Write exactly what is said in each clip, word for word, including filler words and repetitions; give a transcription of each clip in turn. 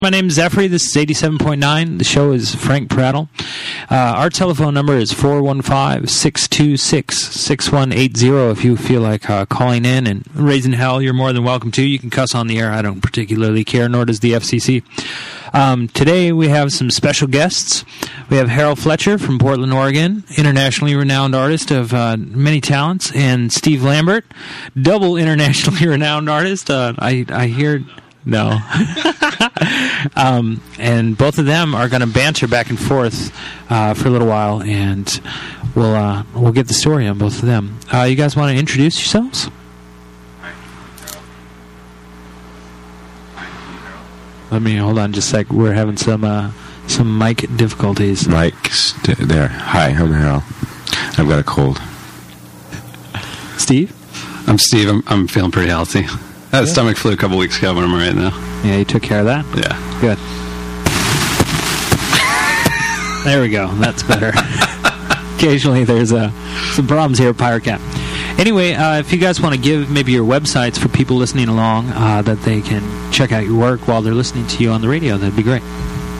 My name is Zephyr. This is eighty-seven point nine. The show is Frank Prattle. Uh, our telephone number is four one five, six two six, six one eight zero. If you feel like uh, calling in and raising hell, you're more than welcome to. You can cuss on the air. I don't particularly care, nor does the F C C. Um, today we have some special guests. We have Harold Fletcher from Portland, Oregon, internationally renowned artist of uh, many talents, and Steve Lambert, double internationally renowned artist. Uh, I, I hear... No. um, and both of them are going to banter back and forth uh, for a little while, and we'll uh, we'll get the story on both of them. Uh, you guys want to introduce yourselves? Let me hold on just a sec. We're having some uh, some mic difficulties. Mike's there. Hi, I'm Harold. I've got a cold. Steve? I'm Steve. I'm, I'm feeling pretty healthy. I had a stomach flu a couple weeks ago, but I'm all right now. Yeah, you took care of that? Yeah. Good. There we go. That's better. Occasionally there's uh, some problems here at PyroCat. Anyway, uh, if you guys want to give maybe your websites for people listening along uh, that they can check out your work while they're listening to you on the radio, that'd be great.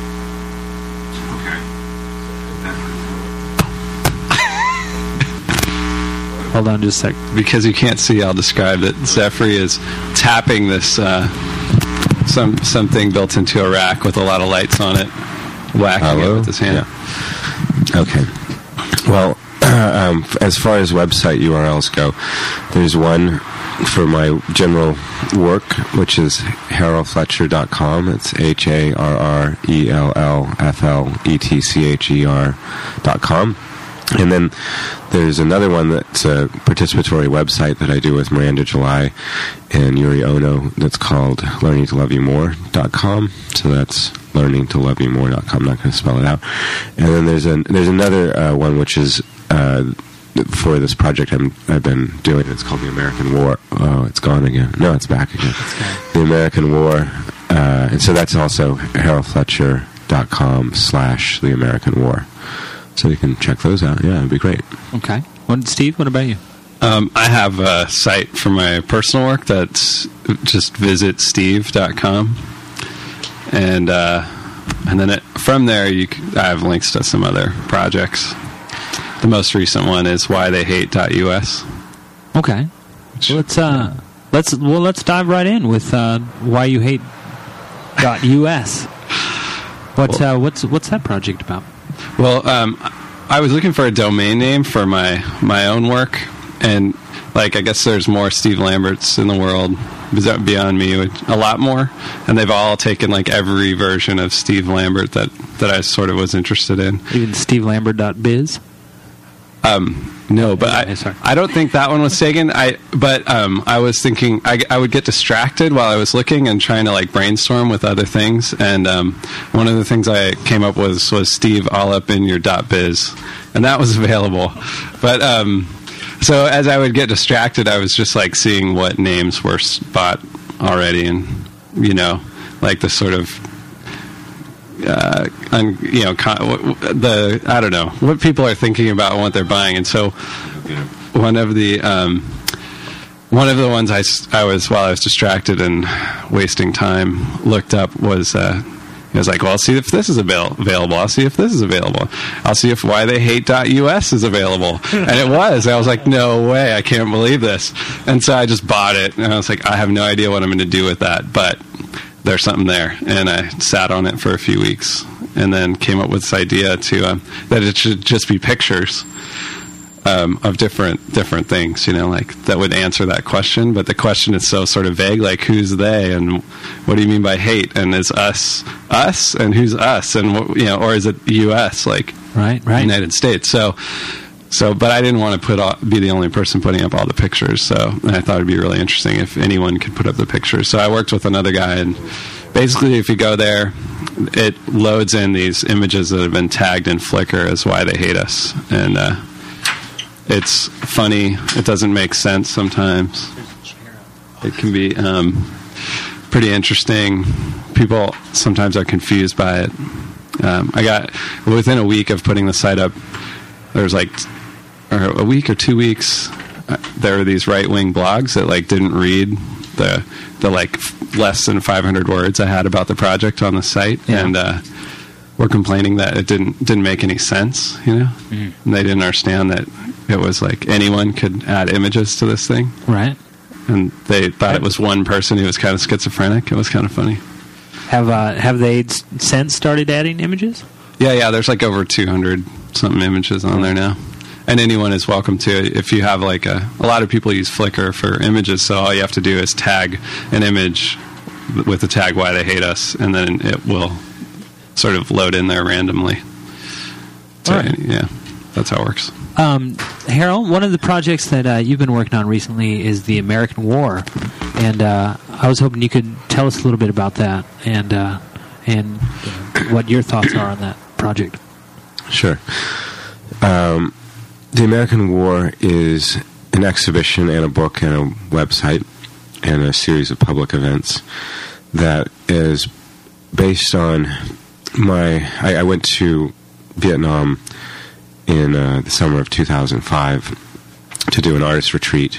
Hold on just a sec. Because you can't see, I'll describe that Zephyr is tapping this uh, some something built into a rack with a lot of lights on it, whacking Hello? it with his hand. Yeah. Okay. Well, um, as far as website U R Ls go, there's one for my general work, which is harold fletcher dot com. It's H A R R E L L F L E T C H E R dot com. And then there's another one that's a participatory website that I do with Miranda July and Yuri Ono that's called learning to love you more dot com. So that's learning to love you more dot com. I'm not going to spell it out. And then there's an, there's another uh, one which is uh, for this project I'm, I've been doing. It's called The American War. Oh, it's gone again. No, it's back again. The American War. Uh, and so that's also harold fletcher dot com slash The American War. So you can check those out. Yeah, it'd be great. Okay. What, Steve, what about you? Um, I have a site for my personal work that's just visit steve dot com. And uh, and then it, from there, you can, I have links to some other projects. The most recent one is why they hate dot U S. Okay. Well, let's uh, let's well let's dive right in with uh, why you hate dot U S. What well, uh, what's what's that project about? Well, um, I was looking for a domain name for my, my own work, and like I guess there's more Steve Lamberts in the world beyond me, a lot more, and they've all taken like every version of Steve Lambert that, that I sort of was interested in. Even steve lambert dot biz? Um, no, but I, I don't think that one was taken. I but um, I was thinking I, I would get distracted while I was looking and trying to like brainstorm with other things. And um, one of the things I came up with was Steve all up in your .biz, and that was available. But um, so as I would get distracted, I was just like seeing what names were bought already, and you know, like the sort of. Uh, un, you know, con- the I don't know what people are thinking about and what they're buying, and so one of the um, one of the ones I, I was while I was distracted and wasting time looked up was uh, it was like, well, I'll see if this is avail- available. I'll see if this is available. I'll see if why they hate dot U S is available, and it was. I was like, no way, I can't believe this, and so I just bought it, and I was like, I have no idea what I'm going to do with that, but. There's something there, and I sat on it for a few weeks, and then came up with this idea to um, that it should just be pictures um, of different different things, you know, like that would answer that question. But the question is so sort of vague, like who's they, and what do you mean by hate, and is us us, and who's us, and what, you know, or is it U S like right, right, United States? So. So, but I didn't want to put all, be the only person putting up all the pictures. So, and I thought it'd be really interesting if anyone could put up the pictures. So, I worked with another guy, and basically, if you go there, it loads in these images that have been tagged in Flickr as why they hate us, and uh, it's funny. It doesn't make sense sometimes. It can be um, pretty interesting. People sometimes are confused by it. Um, I got within a week of putting the site up. There's like. Or a week or two weeks, uh, there were these right-wing blogs that like didn't read the the like less than five hundred words I had about the project on the site, yeah. and uh, were complaining that it didn't didn't make any sense, you know. Mm. And they didn't understand that it was like anyone could add images to this thing, right? And they thought it was one person who was kind of schizophrenic. It was kind of funny. Have uh, have they since started adding images? Yeah, yeah. There's like over two hundred something images on there now. And anyone is welcome to it. If you have like a... A lot of people use Flickr for images, so all you have to do is tag an image with the tag Why They Hate Us, and then it will sort of load in there randomly. So, right. Yeah, that's how it works. Um, Harold, one of the projects that uh, you've been working on recently is the American War, and uh, I was hoping you could tell us a little bit about that and uh, and uh, what your thoughts are on that project. Sure. Um, the American War is an exhibition and a book and a website and a series of public events that is based on my... I, I went to Vietnam in uh, the summer of two thousand five to do an artist retreat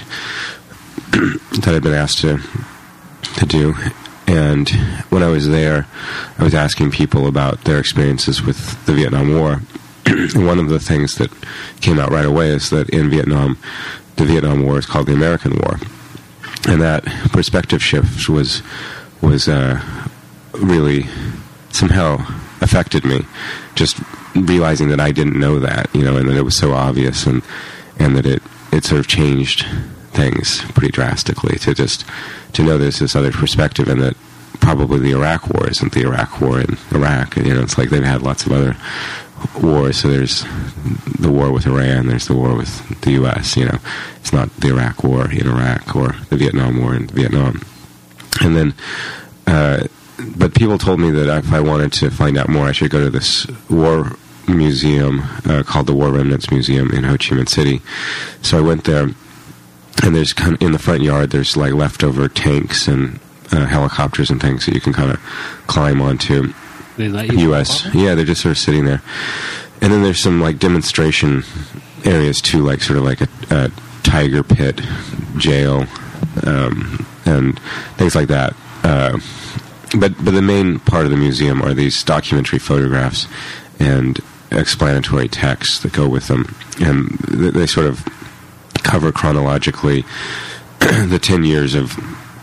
that I'd been asked to to do. And when I was there, I was asking people about their experiences with the Vietnam War. And one of the things that came out right away is that in Vietnam, the Vietnam War is called the American War. And that perspective shift was was uh, really somehow affected me, just realizing that I didn't know that, you know, and that it was so obvious, and and that it, it sort of changed things pretty drastically to just to know there's this other perspective, and that probably the Iraq War isn't the Iraq War in Iraq. You know, it's like they've had lots of other wars. So there's the war with Iran, there's the war with the U S, you know. It's not the Iraq War in Iraq or the Vietnam War in Vietnam. And then, uh, but people told me that if I wanted to find out more, I should go to this war museum uh, called the War Remnants Museum in Ho Chi Minh City. So I went there, and there's kind of, in the front yard, there's like leftover tanks and uh, helicopters and things that you can kind of climb onto. They let you U S Yeah, they're just sort of sitting there. And then there's some like demonstration areas too, like sort of like a, a tiger pit, jail, um, and things like that. Uh, but but the main part of the museum are these documentary photographs and explanatory texts that go with them, and they, they sort of cover chronologically the ten years of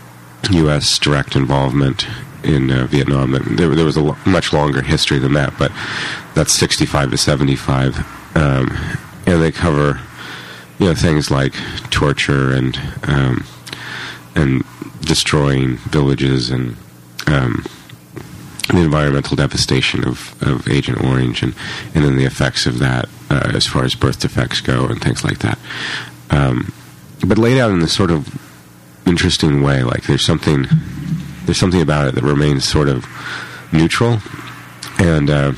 U S direct involvement in uh, Vietnam. There, there was a lo- much longer history than that, but that's sixty-five to seventy-five, um, and they cover, you know, things like torture and um, and destroying villages and um, the environmental devastation of, of Agent Orange, and, and then the effects of that uh, as far as birth defects go and things like that. Um, but laid out in this sort of interesting way, like there's something there's something about it that remains sort of neutral, and uh,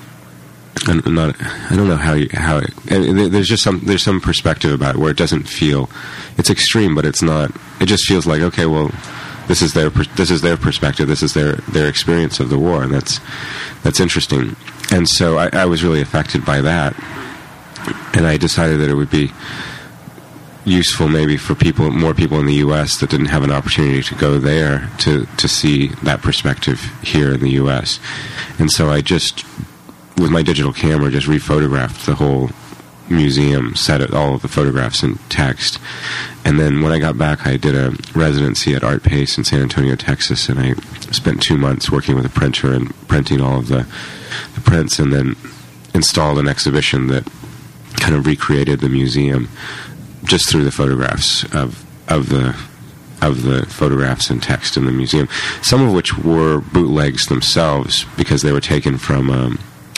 and not I don't know how you, how it, and there's just some there's some perspective about it where it doesn't feel it's extreme, but it's not. It just feels like, okay, well, this is their this is their perspective, this is their their experience of the war, and that's that's interesting. And so I, I was really affected by that, and I decided that it would be useful maybe for people, more people in the U S that didn't have an opportunity to go there to, to see that perspective here in the U S. And so I just, with my digital camera, just rephotographed the whole museum, set it, all of the photographs in text. And then when I got back, I did a residency at Art Pace in San Antonio, Texas, and I spent two months working with a printer and printing all of the, the prints, and then installed an exhibition that kind of recreated the museum just through the photographs of of the of the photographs and text in the museum, some of which were bootlegs themselves because they were taken from um,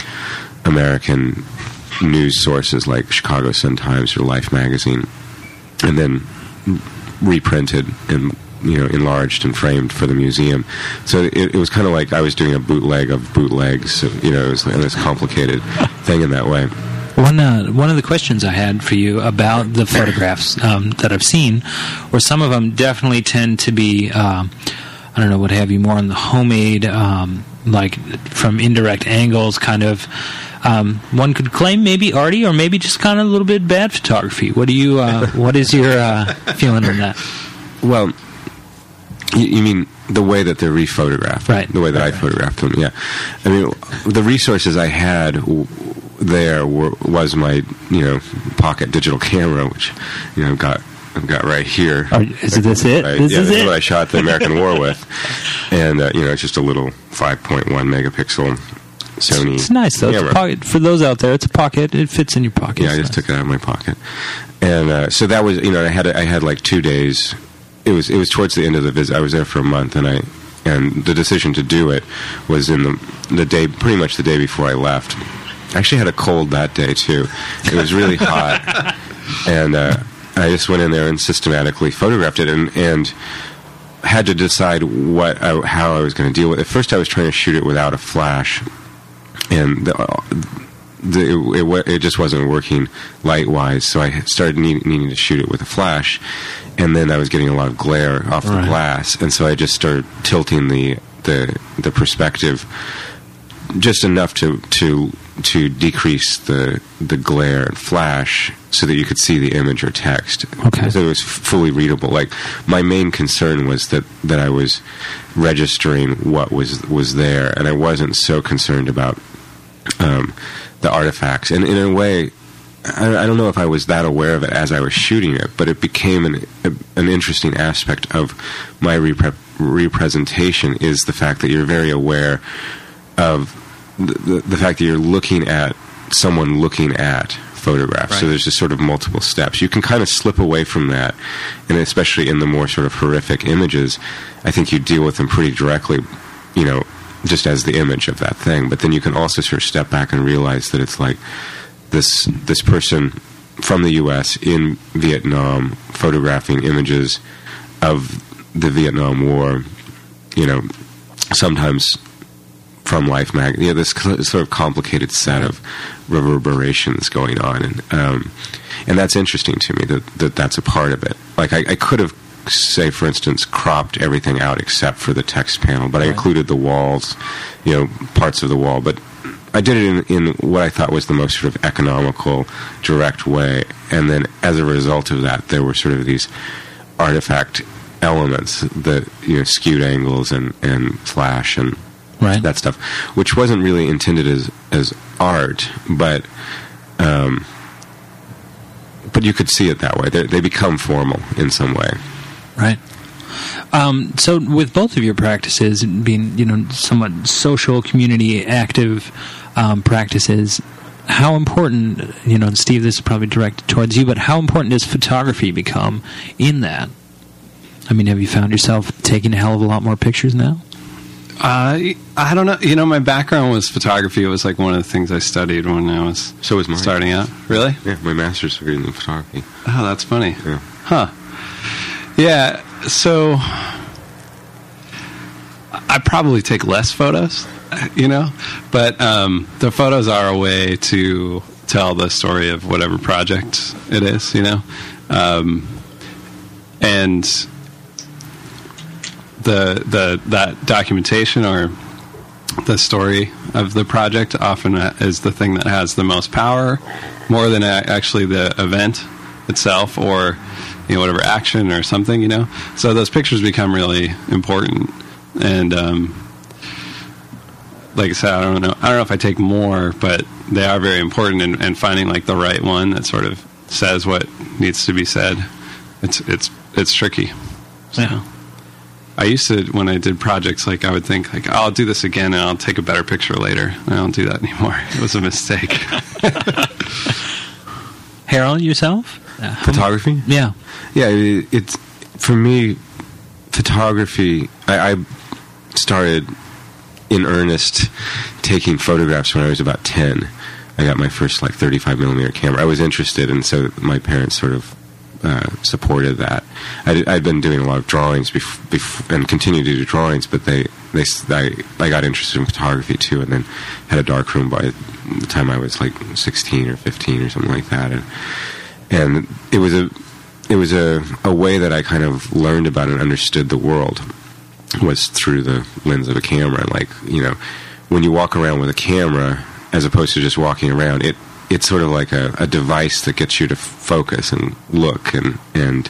American news sources like Chicago Sun-Times or Life magazine, and then reprinted and, you know, enlarged and framed for the museum. So it, it was kind of like I was doing a bootleg of bootlegs. You know, it was like this complicated thing in that way. One uh, one of the questions I had for you about the photographs um, that I've seen, or some of them definitely tend to be, uh, I don't know, what have you, more on the homemade, um, like from indirect angles, kind of. Um, one could claim maybe arty, or maybe just kind of a little bit bad photography. What do you? Uh, what is your uh, feeling on that? Well, You, you mean the way that they're rephotographed? Right. The way that right, I right. photographed them, yeah. I mean, the resources I had w- there were, was my, you know, pocket digital camera, which, you know, I've got, I've got right here. Oh, is this it? I, this yeah, is this it? is what I shot the American War with. And, uh, you know, it's just a little five point one megapixel Sony It's nice, though. It's camera. a pocket. For those out there, it's a pocket. It fits in your pocket. Yeah, I just took it out of my pocket, and uh, so that was, you know, I had I had like two days. It was it was towards the end of the visit. I was there for a month, and I and the decision to do it was in the the day, pretty much the day before I left. I actually had a cold that day too. It was really hot, and uh, I just went in there and systematically photographed it, and and had to decide what I, how I was going to deal with it. At first, I was trying to shoot it without a flash, and the. The, it, it, it just wasn't working light-wise, so I started need, needing to shoot it with a flash, and then I was getting a lot of glare off Right. the glass, and so I just started tilting the the, the perspective just enough to to to decrease the the glare and flash, so that you could see the image or text. Okay. So it was f- fully readable. Like, my main concern was that, that I was registering what was was there, and I wasn't so concerned about um, the artifacts. And in a way, I, I don't know if I was that aware of it as I was shooting it, but it became an a, an interesting aspect of my repre- representation, is the fact that you're very aware of the, the, the fact that you're looking at someone looking at photographs. Right. So there's just sort of multiple steps. You can kind of slip away from that, and especially in the more sort of horrific images, I think you deal with them pretty directly, you know, just as the image of that thing. But then you can also sort of step back and realize that it's like this this person from the U S in Vietnam photographing images of the Vietnam War, you know, sometimes from Life mag, you know, this sort of complicated set of reverberations going on, and um, and that's interesting to me, that, that that's a part of it. Like, I, I could have, say, for instance, cropped everything out except for the text panel, but I Right. included the walls, you know, parts of the wall, but I did it in, in what I thought was the most sort of economical, direct way, and then as a result of that, there were sort of these artifact elements that, you know, skewed angles and, and flash and Right. that stuff, which wasn't really intended as as art, but um, but you could see it that way. They, they become formal in some way. Right. Um, so with both of your practices being, you know, somewhat social, community active um, practices, how important, you know, and Steve, this is probably directed towards you, but how important does photography become in that? I mean, have you found yourself taking a hell of a lot more pictures now? Uh, I don't know. You know, my background was photography. It was like one of the things I studied when I was So was mine. starting out. Really? Yeah, my master's degree in photography. Oh, that's funny. Yeah. Huh. Yeah, so I probably take less photos, you know, but um, the photos are a way to tell the story of whatever project it is, you know. Um, and the the that documentation or the story of the project often is the thing that has the most power, more than a- actually the event itself, or, you know, whatever action or something, you know. So those pictures become really important, and um, like I said, I don't know. I don't know if I take more, but they are very important. And, and finding like the right one that sort of says what needs to be said, it's it's it's tricky. So. Yeah. I used to, when I did projects, like I would think, like, oh, I'll do this again and I'll take a better picture later. I don't do that anymore. It was a mistake. Harold, yourself? Uh, Photography? Yeah. Yeah, it, it's, for me, photography, I, I started in earnest taking photographs when I was about ten. I got my first, like, thirty-five millimeter camera. I was interested, and so my parents sort of uh, supported that. I'd, I'd been doing a lot of drawings bef- bef- and continue to do drawings, but they, they I, I got interested in photography, too, and then had a darkroom by the time I was, like, sixteen or fifteen or something like that. And, and it was a it was a, a way that I kind of learned about and understood the world, was through the lens of a camera. Like, you know, when you walk around with a camera, as opposed to just walking around, it it's sort of like a, a device that gets you to focus and look and, and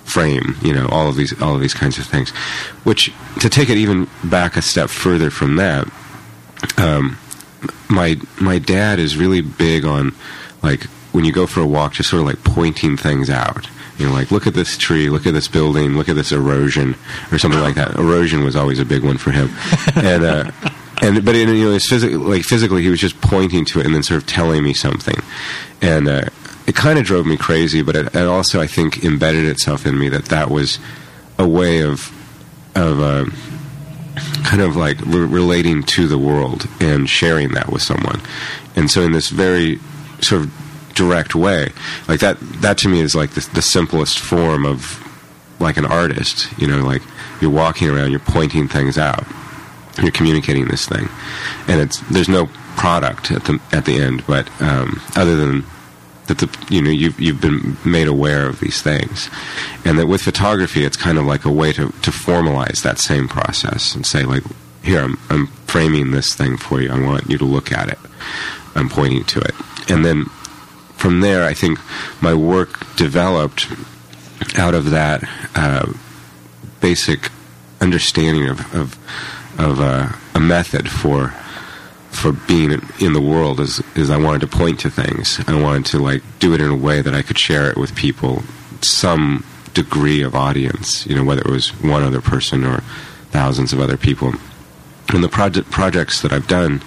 frame, you know, all of these all of these kinds of things. Which, to take it even back a step further from that, um, my my dad is really big on, like, when you go for a walk, just sort of like pointing things out. You know, like, look at this tree, look at this building, look at this erosion, or something like that. Erosion was always a big one for him. And, uh, and but, it, you know, it's phys- like physically, he was just pointing to it and then sort of telling me something. And uh, it kind of drove me crazy, but it, it also, I think, embedded itself in me that that was a way of, of uh, kind of like re- relating to the world and sharing that with someone. And so in this very sort of direct way, like that that to me is like the, the simplest form of like an artist. You know, like, you're walking around, you're pointing things out, you're communicating this thing, and it's there's no product at the at the end, but um, other than that, the you know you've you've been made aware of these things. And that with photography, it's kind of like a way to to formalize that same process and say, like, here, I'm I'm framing this thing for you, I want you to look at it, I'm pointing to it. And then from there, I think my work developed out of that uh, basic understanding of of, of uh, a method for for being in the world. Is is I wanted to point to things. I wanted to, like, do it in a way that I could share it with people, some degree of audience. You know, whether it was one other person or thousands of other people. And the project projects that I've done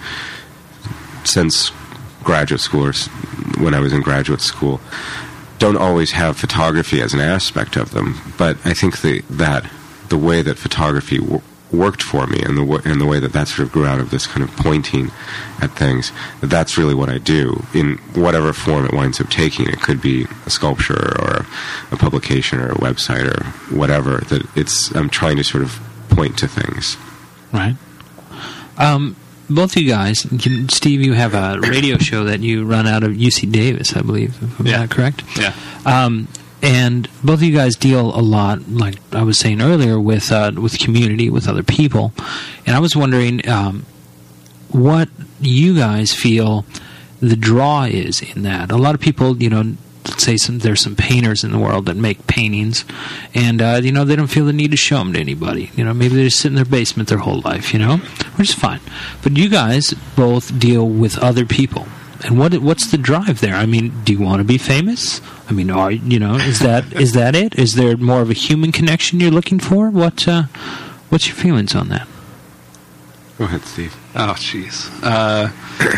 since graduate school, or when I was in graduate school, don't always have photography as an aspect of them. But I think the, that the way that photography w- worked for me, and the w- and the way that that sort of grew out of this kind of pointing at things, that that's really what I do in whatever form it winds up taking. It could be a sculpture or a publication or a website or whatever. That it's I'm trying to sort of point to things. Right. Um. Both of you guys, you, Steve, you have a radio show that you run out of U C Davis, I believe. Is yeah. that correct? Yeah. Um, and both of you guys deal a lot, like I was saying earlier, with uh, with community, with other people. And I was wondering um, what you guys feel the draw is in that. A lot of people, you know, let's say some there's some painters in the world that make paintings, and uh, you know, they don't feel the need to show them to anybody. You know, maybe they just sit in their basement their whole life, you know, which is fine. But you guys both deal with other people, and what what's the drive there? I mean, do you want to be famous? I mean, are you know, is that is that it? Is there more of a human connection you're looking for? What uh, what's your feelings on that? Go ahead, Steve. Oh, jeez. Uh,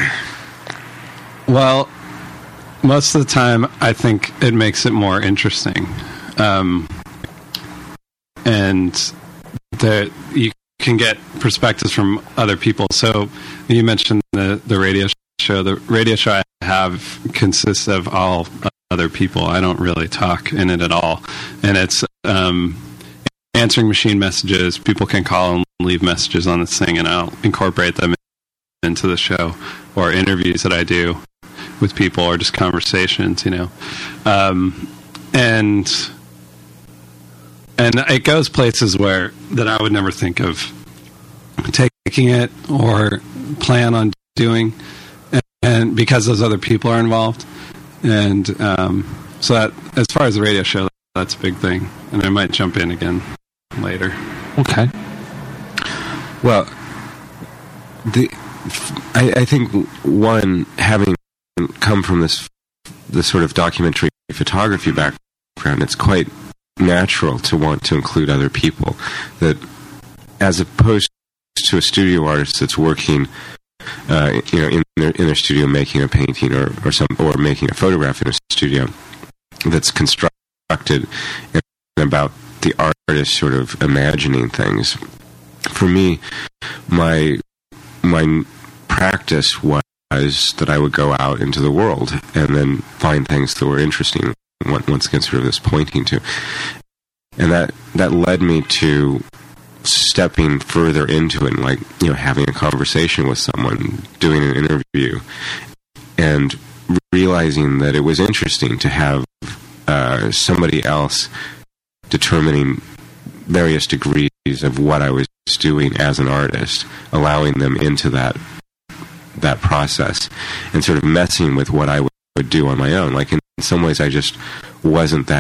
well. Most of the time, I think it makes it more interesting, um, and that you can get perspectives from other people. So you mentioned the the radio show. The radio show I have consists of all other people. I don't really talk in it at all, and it's um, answering machine messages. People can call and leave messages on this thing, and I'll incorporate them into the show, or interviews that I do with people, or just conversations, you know, um, and and it goes places where that I would never think of taking it or plan on doing, and, and because those other people are involved, and um, so that as far as the radio show, that's a big thing, and I might jump in again later. Okay. Well, the I, I think one having come from this this sort of documentary photography background, it's quite natural to want to include other people. That, as opposed to a studio artist that's working, uh, you know, in their in their studio making a painting or or some or making a photograph in a studio, that's constructed about the artist sort of imagining things. For me, my my practice was that I would go out into the world and then find things that were interesting, once again sort of this pointing to. And that, that led me to stepping further into it, and, like, you know, having a conversation with someone, doing an interview, and realizing that it was interesting to have uh, somebody else determining various degrees of what I was doing as an artist, allowing them into that that process, and sort of messing with what I would do on my own. Like, in some ways, I just wasn't that interested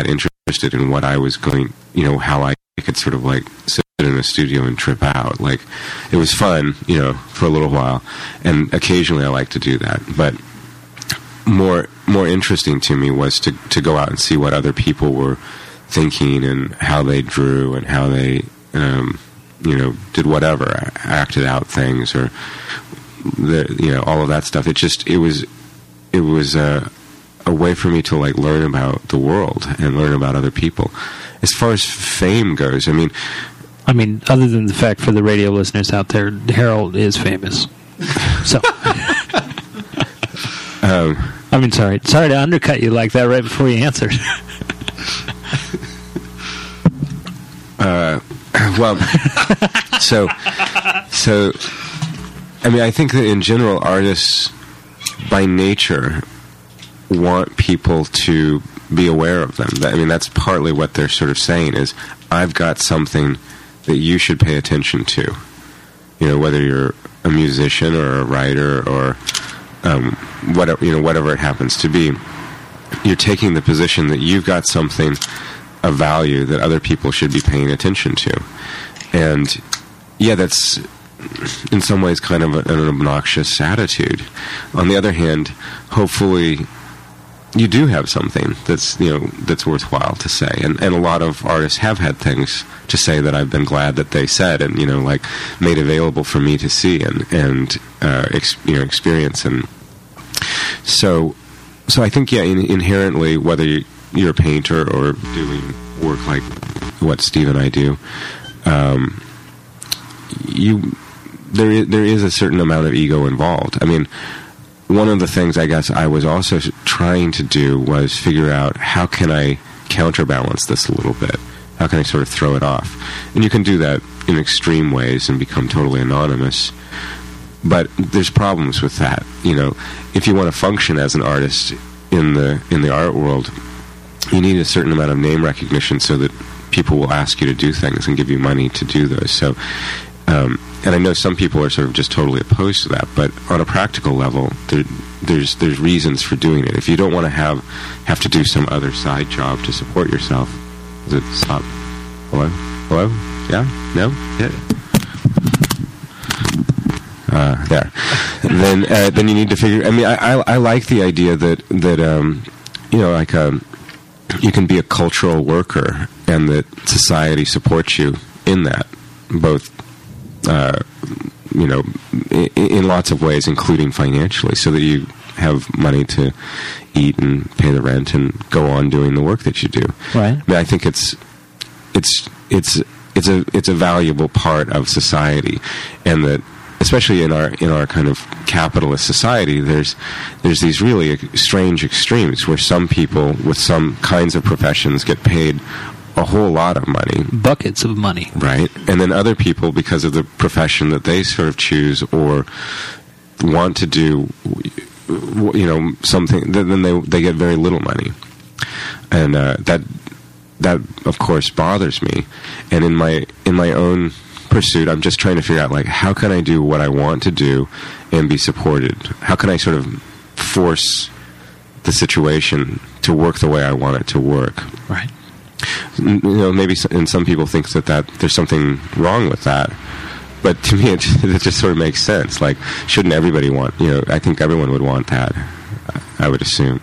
interested in what I was going, you know, how I could sort of like sit in a studio and trip out. Like, it was fun, you know, for a little while, and occasionally I like to do that. But more more interesting to me was to to go out and see what other people were thinking and how they drew and how they, um, you know, did whatever, acted out things or the, you know, all of that stuff. It just it was it was a, a way for me to like learn about the world and learn about other people. As far as fame goes, I mean, I mean, other than the fact for the radio listeners out there, Harold is famous. So, um, I mean, sorry, sorry to undercut you like that right before you answered. uh, well, so, so, I mean, I think that in general, artists by nature want people to be aware of them. I mean, that's partly what they're sort of saying is, I've got something that you should pay attention to. You know, whether you're a musician or a writer or um, whatever, you know, whatever it happens to be, you're taking the position that you've got something of value that other people should be paying attention to. And yeah, that's in some ways kind of an obnoxious attitude. On the other hand, hopefully you do have something that's, you know, that's worthwhile to say, and and a lot of artists have had things to say that I've been glad that they said, and you know, like made available for me to see and and uh, ex, you know, experience, and so so I think yeah, in, inherently, whether you're a painter or doing work like what Steve and I do, um, you there is, there is a certain amount of ego involved. I mean, one of the things I guess I was also trying to do was figure out how can I counterbalance this a little bit? How can I sort of throw it off? And you can do that in extreme ways and become totally anonymous. But there's problems with that. You know, if you want to function as an artist in the in the art world, you need a certain amount of name recognition so that people will ask you to do things and give you money to do those. So, um, and I know some people are sort of just totally opposed to that, but on a practical level, there, there's there's reasons for doing it. If you don't want to have have to do some other side job to support yourself, does it stop? Hello? Hello? Yeah? No? Yeah. Uh, there. then uh, then you need to figure. I mean, I, I I like the idea that that um, you know, like um, you can be a cultural worker, and that society supports you in that, both. Uh, you know, in, in lots of ways, including financially, so that you have money to eat and pay the rent and go on doing the work that you do. Right. I mean, I think it's it's it's it's a it's a valuable part of society, and that especially in our in our kind of capitalist society, there's there's these really strange extremes where some people with some kinds of professions get paid a whole lot of money. Buckets of money. Right. And then other people, because of the profession that they sort of choose or want to do, you know, something, then they they get very little money. And uh, that, that of course, bothers me. And in my in my own pursuit, I'm just trying to figure out, like, how can I do what I want to do and be supported? How can I sort of force the situation to work the way I want it to work? Right. You know, maybe, and some people think that, that there's something wrong with that, but to me, it, it just sort of makes sense. Like, shouldn't everybody want? You know, I think everyone would want that. I would assume.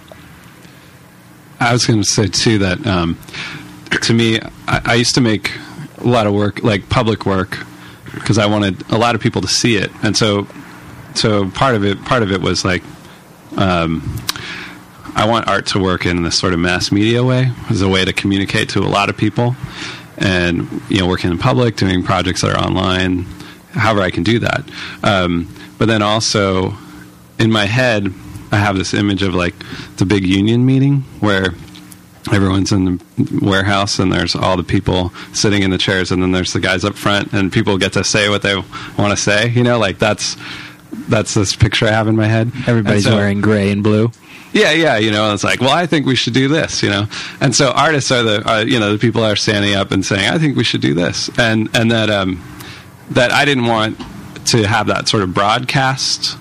I was going to say too that um, to me, I, I used to make a lot of work, like public work, because I wanted a lot of people to see it, and so, so part of it, part of it was like. Um, I want art to work in this sort of mass media way, as a way to communicate to a lot of people, and you know, working in public, doing projects that are online, however I can do that. Um, but then also, in my head, I have this image of like the big union meeting where everyone's in the warehouse and there's all the people sitting in the chairs, and then there's the guys up front, and people get to say what they want to say. You know, like that's that's this picture I have in my head. Everybody's so, wearing gray and blue. Yeah, yeah, you know, it's like, well, I think we should do this, you know, and so artists are the, are, you know, the people that are standing up and saying, I think we should do this, and and that um, that I didn't want to have that sort of broadcast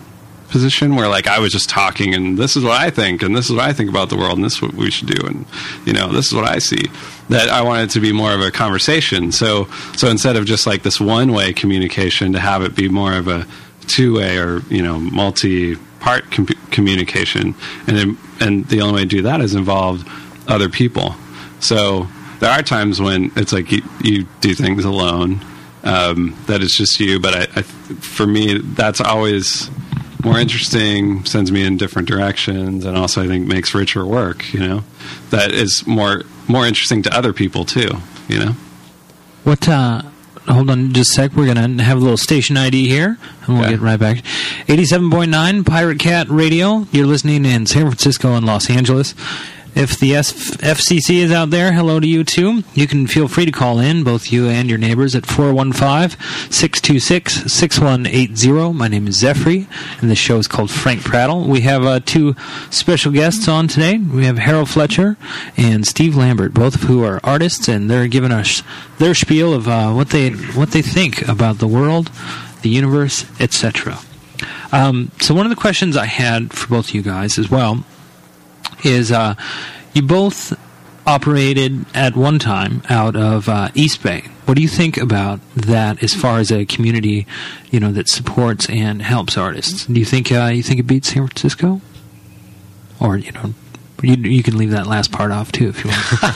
position where like I was just talking and this is what I think and this is what I think about the world and this is what we should do and you know this is what I see. That I wanted it to be more of a conversation. So so instead of just like this one way communication, to have it be more of a two way or you know multi part com- communication. And then, and the only way to do that is involve other people. So there are times when it's like you, you do things alone. Um, that it's just you, but I, I, for me, that's always more interesting, sends me in different directions, and also I think makes richer work, you know, that is more more interesting to other people too, you know. What, uh, hold on just a sec, we're going to have a little station I D here, and we'll yeah. get right back. eighty-seven point nine Pirate Cat Radio, you're listening in San Francisco and Los Angeles. If the F C C is out there, hello to you too. You can feel free to call in, both you and your neighbors, at four one five, six two six, six one eight zero. My name is Zephyr, and the show is called Frank Prattle. We have uh, two special guests on today. We have Harold Fletcher and Steve Lambert, both of who are artists, and they're giving us their spiel of uh, what they what they think about the world, the universe, et cetera. Um, so one of the questions I had for both of you guys as well is uh, you both operated at one time out of uh, East Bay. What do you think about that as far as a community, you know, that supports and helps artists? Do you think uh, you think it beats San Francisco? Or, you know, you, you can leave that last part off too if you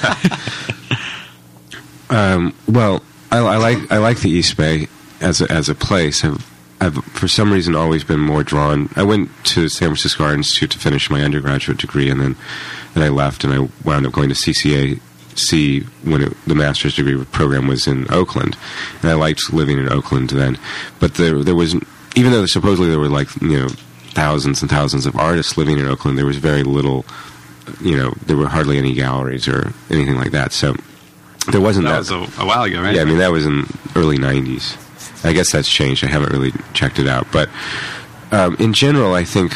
want. um, well, I, I like I like the East Bay as a, as a place. I've, I've, for some reason, always been more drawn. I went to San Francisco Art Institute to finish my undergraduate degree, and then, then I left, and I wound up going to C C A C when it, the master's degree program was in Oakland, and I liked living in Oakland then. But there, there was, even though supposedly there were like you know thousands and thousands of artists living in Oakland, there was very little, you know, there were hardly any galleries or anything like that. So there wasn't that. That was a, a while ago, right? Yeah, I mean that was in early nineties. I guess that's changed. I haven't really checked it out. But um, in general, I think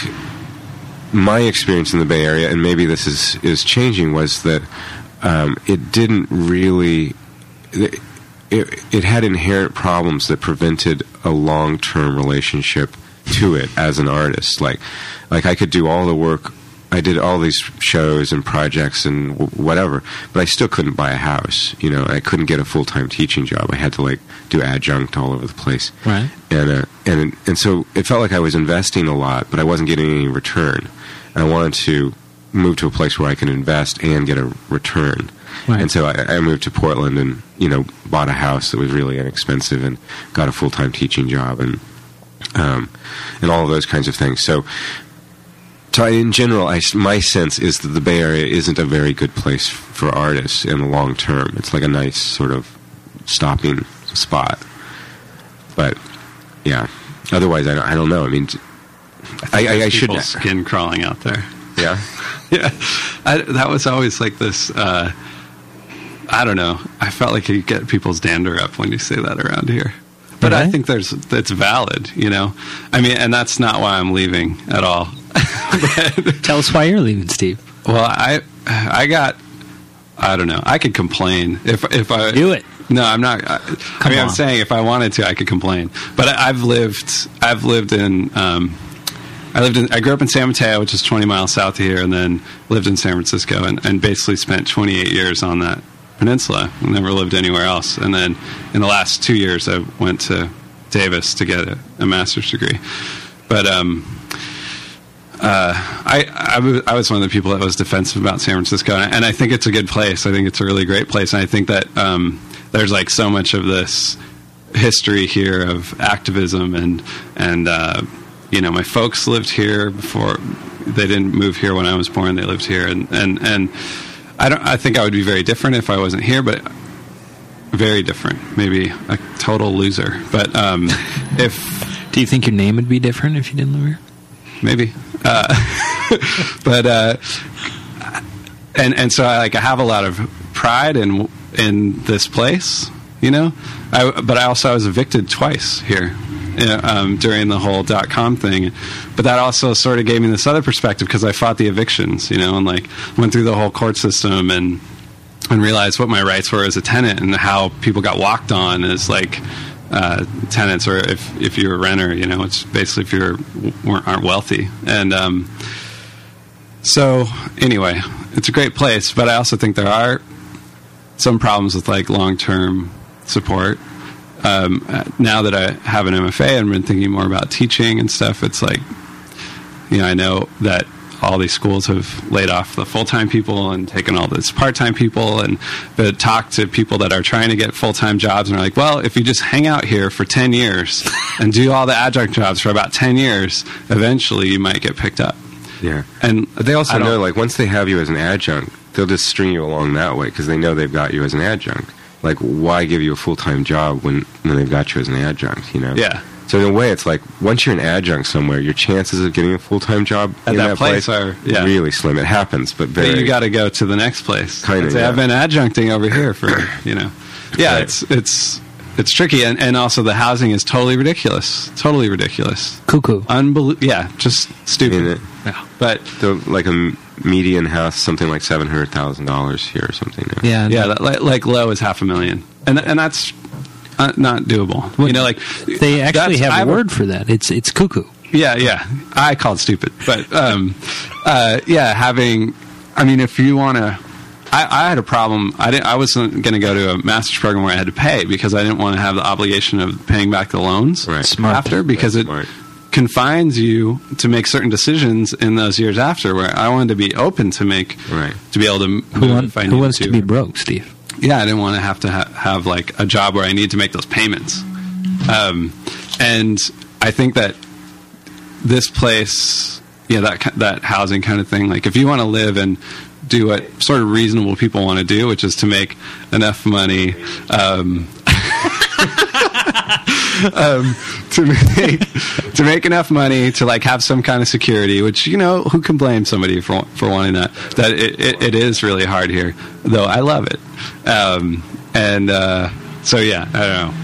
my experience in the Bay Area, and maybe this is, is changing, was that um, it didn't really... It, it, it had inherent problems that prevented a long-term relationship to it as an artist. Like, like I could do all the work... I did all these shows and projects and w- whatever, but I still couldn't buy a house. You know, I couldn't get a full-time teaching job. I had to like do adjunct all over the place. Right. And uh, and and so it felt like I was investing a lot, but I wasn't getting any return. And I wanted to move to a place where I can invest and get a return. Right. And so I, I moved to Portland and you know bought a house that was really inexpensive and got a full-time teaching job and um and all of those kinds of things. So. So in general, I, my sense is that the Bay Area isn't a very good place for artists in the long term. It's like a nice sort of stopping spot. But, yeah. Otherwise, I don't, I don't know. I mean, I, I, I should... skin crawling out there. Yeah? Yeah. I, that was always like this... Uh, I don't know. I felt like you get people's dander up when you say that around here. But okay. I think there's it's valid, you know? I mean, and that's not why I'm leaving at all. But, tell us why you're leaving, Steve. Well, I I got I don't know. I could complain if if I do it. No, I'm not. I, I mean, on. I'm saying if I wanted to, I could complain. But I, I've lived I've lived in um, I lived in I grew up in San Mateo, which is twenty miles south of here, and then lived in San Francisco, and, and basically spent twenty-eight years on that peninsula. Never lived anywhere else. And then in the last two years, I went to Davis to get a, a master's degree. But um. Uh, I, I, w- I was one of the people that was defensive about San Francisco, and I, and I think it's a good place. I think it's a really great place, and I think that um, there's like so much of this history here of activism, and and uh, you know, my folks lived here before they didn't move here when I was born. They lived here, and and, and I don't. I think I would be very different if I wasn't here, but very different. Maybe a total loser. But um, if do you think your name would be different if you didn't live here? Maybe. Uh, but uh, and and so I like I have a lot of pride in in this place, you know. I but I also I was evicted twice here, you know, um, during the whole dot com thing. But that also sort of gave me this other perspective because I fought the evictions, you know, and like went through the whole court system and and realized what my rights were as a tenant and how people got walked on as like uh, tenants, or if if you're a renter, you know, it's basically if you're weren't, aren't wealthy. And um, so anyway, it's a great place, but I also think there are some problems with like long-term support. Um, now that I have an M F A and been thinking more about teaching and stuff, it's like, you know, I know that all these schools have laid off the full-time people and taken all this part-time people, and but talk to people that are trying to get full-time jobs, and are like, well, if you just hang out here for ten years and do all the adjunct jobs for about ten years, eventually you might get picked up. Yeah. And they also know, like, once they have you as an adjunct, they'll just string you along that way because they know they've got you as an adjunct. Like, why give you a full-time job when, when they've got you as an adjunct, you know? Yeah. So in a way, it's like, once you're an adjunct somewhere, your chances of getting a full-time job at in that, that place, place are yeah. really slim. It happens, but very... But you got to go to the next place. Kind of, say, yeah. I've been adjuncting over here for, you know... Yeah, Right. it's it's it's tricky, and, and also the housing is totally ridiculous. Totally ridiculous. Cuckoo. Unbelievable. Yeah, just stupid. Ain't it? Yeah. But... So, like a median house, something like seven hundred thousand dollars here or something. Now. Yeah. Yeah, that, like, like low is half a million. And and that's uh, not doable. Well, you know, like... They actually that's- have I a word for that. It's it's cuckoo. Yeah, yeah. I call it stupid. But, um, uh, yeah, having... I mean, if you want to... I, I had a problem. I didn't. I wasn't going to go to a master's program where I had to pay because I didn't want to have the obligation of paying back the loans Right. Smart. after, because That's it smart. confines you to make certain decisions in those years after, where I wanted to be open to make... Right. To be able to Who, move want, if I who needed wants to be broke, Steve? Yeah, I didn't want to have to ha- have like a job where I need to make those payments. Um, and I think that this place, yeah, that ki- that housing kind of thing, like if you want to live and do what sort of reasonable people want to do, which is to make enough money um, um, to make to make enough money to like have some kind of security. Which, you know, who can blame somebody for for wanting that? That it, it, it is really hard here, though. I love it, um, and uh, so yeah, I don't know.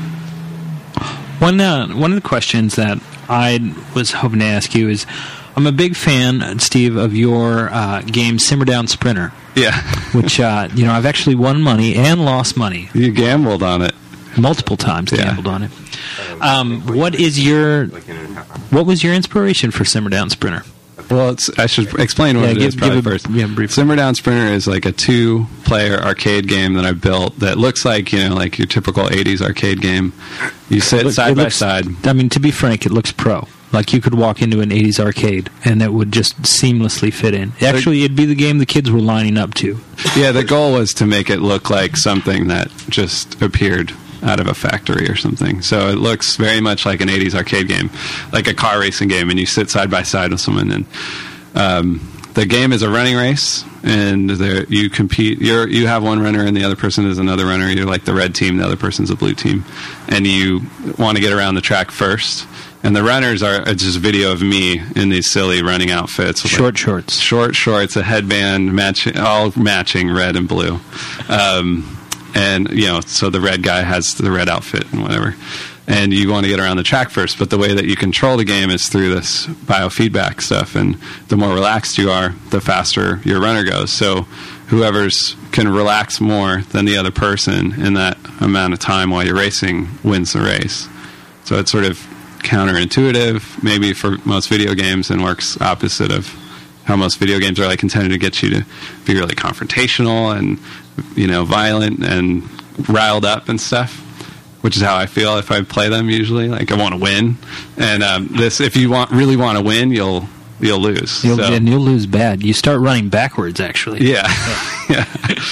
One uh, one of the questions that I was hoping to ask you is, I'm a big fan, Steve, of your uh, game Simmer Down Sprinter, Yeah, which uh, you know I've actually won money and lost money you gambled on it. multiple times. Yeah. Gambled on it. Um, what is your what was your inspiration for Simmer Down Sprinter? Well, it's, I should explain what Yeah, it give- is probably give a- first. yeah, brief- Simmer Down Sprinter is like a two-player arcade game that I built that looks like, you know, like your typical eighties arcade game. You sit Look- side it by looks- side. I mean, to be frank, it looks pro. Like you could walk into an eighties arcade and it would just seamlessly fit in. Actually, it'd be the game the kids were lining up to. Yeah, the goal was to make it look like something that just appeared out of a factory or something. So it looks very much like an eighties arcade game, like a car racing game, and you sit side by side with someone. And um, the game is a running race, and there you compete. You're you have one runner, and the other person is another runner. You're like the red team, the other person's the blue team, and you want to get around the track first. And the runners are it's just video of me in these silly running outfits, with Short like shorts. short shorts, a headband, matching, all matching red and blue. Um, and, you know, so the red guy has the red outfit and whatever. And you want to get around the track first, but the way that you control the game is through this biofeedback stuff. And the more relaxed you are, the faster your runner goes. So whoever's can relax more than the other person in that amount of time while you're racing wins the race. So it's sort of counterintuitive, maybe for most video games, and works opposite of how most video games are like intended to get you to be really confrontational and, you know, violent and riled up and stuff, which is how I feel if I play them usually. Like I want to win, and um, this if you want really want to win, you'll you'll lose. You'll, So- and you'll lose bad. You start running backwards, actually. yeah. yeah.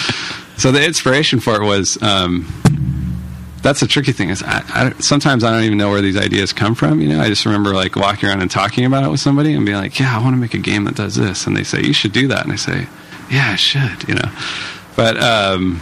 So the inspiration for it was, um, that's the tricky thing is I, I, sometimes I don't even know where these ideas come from. You know, I just remember like walking around and talking about it with somebody and being like, yeah, I want to make a game that does this. And they say, you should do that. And I say, yeah, I should, you know. But um,